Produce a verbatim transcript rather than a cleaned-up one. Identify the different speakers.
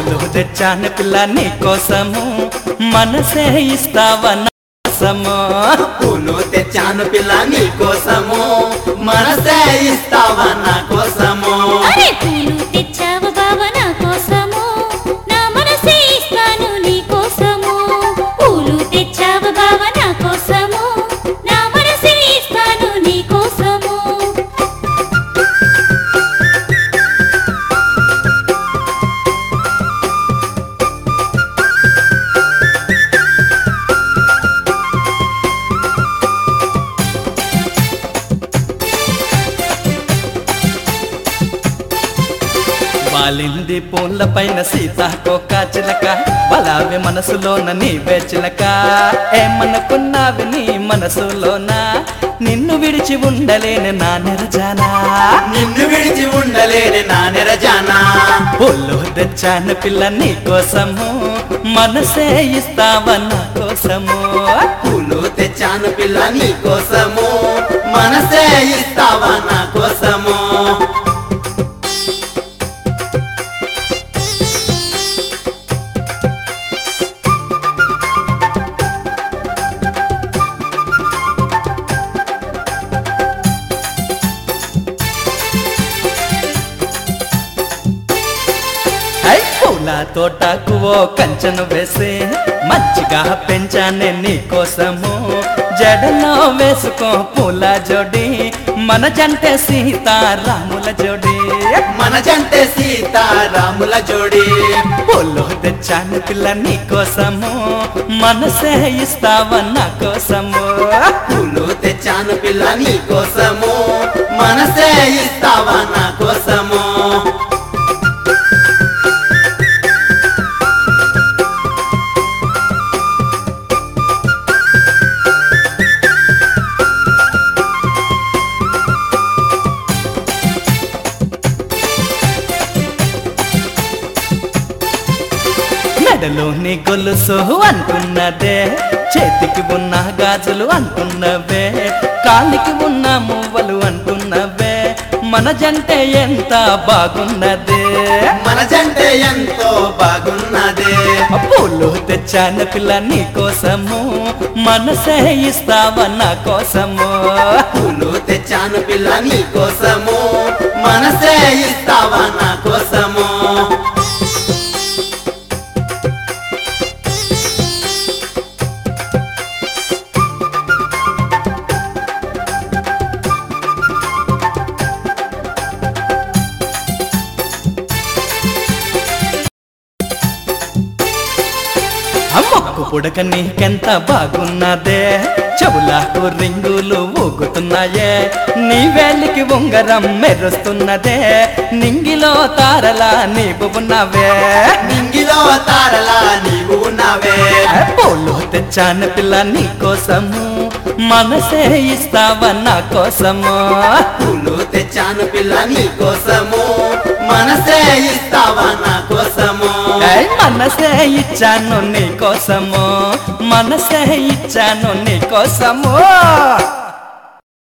Speaker 1: పూలు తెచ్చాను పిల్ల నీ కోసము మనసే ఇస్తావా నా కోసము
Speaker 2: పూలు తెచ్చాను పిల్ల నీ కోసము మనసే ఇస్తావా నా కోసము
Speaker 3: పూలు తెచ్చావు బావ నా కోసము నా మనసే ఇస్తాను నీ కోసము పూలు తెచ్చావు బావ నా కోసము నా మనసే ఇస్తాను నీ కోసము
Speaker 1: వాలింది పూల పైన సీతాకోక చిలక బలావి మనసులోన నీవే చిలక ఏమనుకున్నావి నీ మనసులోన నిన్ను విడిచి ఉండలేని నా నిరజానా
Speaker 2: నిన్ను విడిచి ఉండలేని నా నిరజానా
Speaker 1: పూలు తెచ్చాను పిల్ల నీ కోసము మనసే ఇస్తావా నా కోసము
Speaker 2: పూలు తెచ్చాను పిల్ల నీ కోసము మనసే ఇస్తావా నా కోసము
Speaker 1: పూల తోటకు ఓ కంచెను వేసి మంచిగా పెంచానే నీ కోసము జడలో వేసుకో పూల జోడి మన జంటే సీతారాముల జోడి
Speaker 2: మన జంటే సీతారాముల జోడి
Speaker 1: పూలు తెచ్చాను పిల్ల నీ కోసము మనసే ఇస్తావా నా కోసము
Speaker 2: పూలు తెచ్చాను పిల్ల నీ కోసము మనసే ఇస్తావా నా కోసము
Speaker 1: మెడలోని గొలుసు అంటున్నదే చేతికి ఉన్న గాజులు అంటున్నవే కాలికి ఉన్న మువ్వలు అంటున్నవే మన జంటే ఎంత బాగున్నదే
Speaker 2: మన జంటే ఎంతో బాగున్నదే
Speaker 1: పూలు తెచ్చాను పిల్ల నీ కోసము మనసే ఇస్తావా నా కోసము
Speaker 2: పూలు తెచ్చాను పిల్ల నీ కోసము మనసే ఇస్తావా నా కోసము
Speaker 1: అమ్మకు పుడక నీకెంత బాగున్నదే చెవులకు రింగులు ఊగుతున్నాయే నీ వేలికి ఉంగరం మెరుస్తున్నదే నింగిలో తారలా నీవు ఉన్నవే
Speaker 2: నింగిలో తారలా నీవు ఉన్నవే
Speaker 1: పూలు తెచ్చాను పిల్ల నీ కోసము మనసే ఇస్తావా నా కోసము
Speaker 2: పూలు తెచ్చాను పిల్ల నీ కోసము మనసే ఇస్తావా నా కోసము
Speaker 1: మనసే ఇచ్చాను నీ కోసము మనసే ఇచ్చాను నీ కోసము